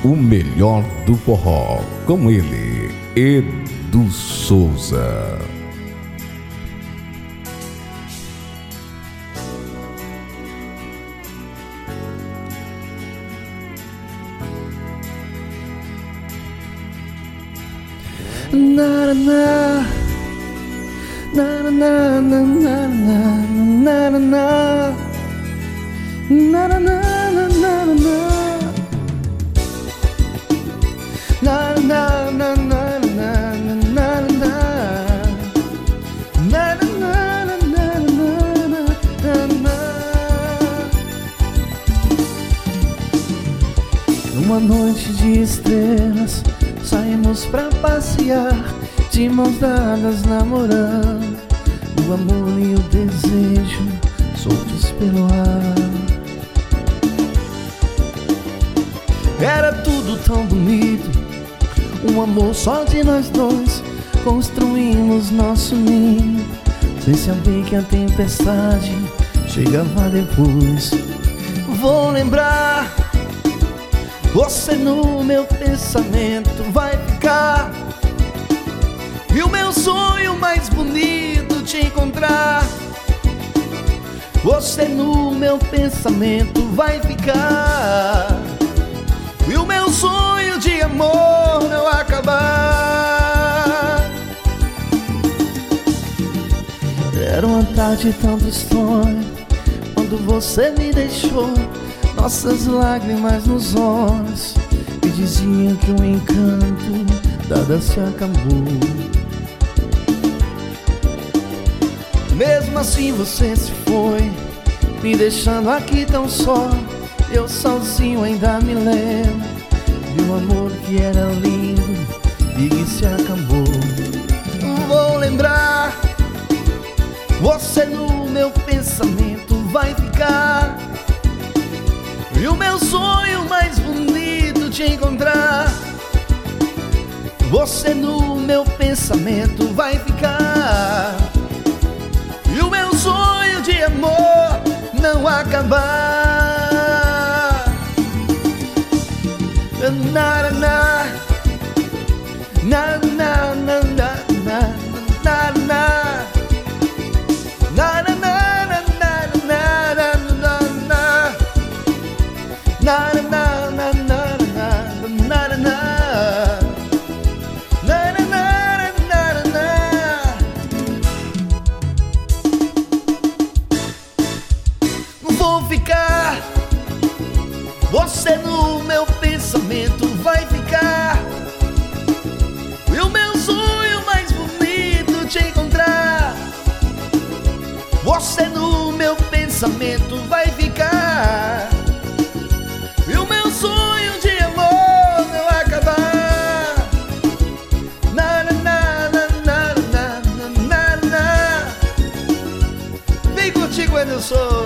o melhor do forró, com ele, Edu Souza. Na na na na na na na na na na na na na Numa noite de estrelas saímos pra passear, de mãos dadas namorando, o amor e o desejo soltos pelo ar. Era tudo tão bonito, um amor só de nós dois, construímos nosso ninho, sem saber que a tempestade chegava depois. Vou lembrar, você no meu pensamento vai ficar, e o meu sonho mais bonito te encontrar. Você no meu pensamento vai ficar, e o meu sonho de amor não acabar. Era uma tarde tão tristonha quando você me deixou, nossas lágrimas nos olhos e diziam que o encanto dada se acabou. Mesmo assim você se foi, me deixando aqui tão só. Eu sozinho ainda me lembro de um amor que era lindo e que se acabou. Vou lembrar, você no meu pensamento vai ficar, e o meu sonho mais bonito te encontrar. Você no meu pensamento vai ficar, e o meu sonho de amor não acabar. Na na na na na na na na vou ficar, você no meu pensamento vai ficar, e o meu sonho mais bonito te encontrar. Você no meu pensamento vai ficar, e o meu sonho de amor não acabar. Na na na na na na na na. Vem contigo, Edu Souza.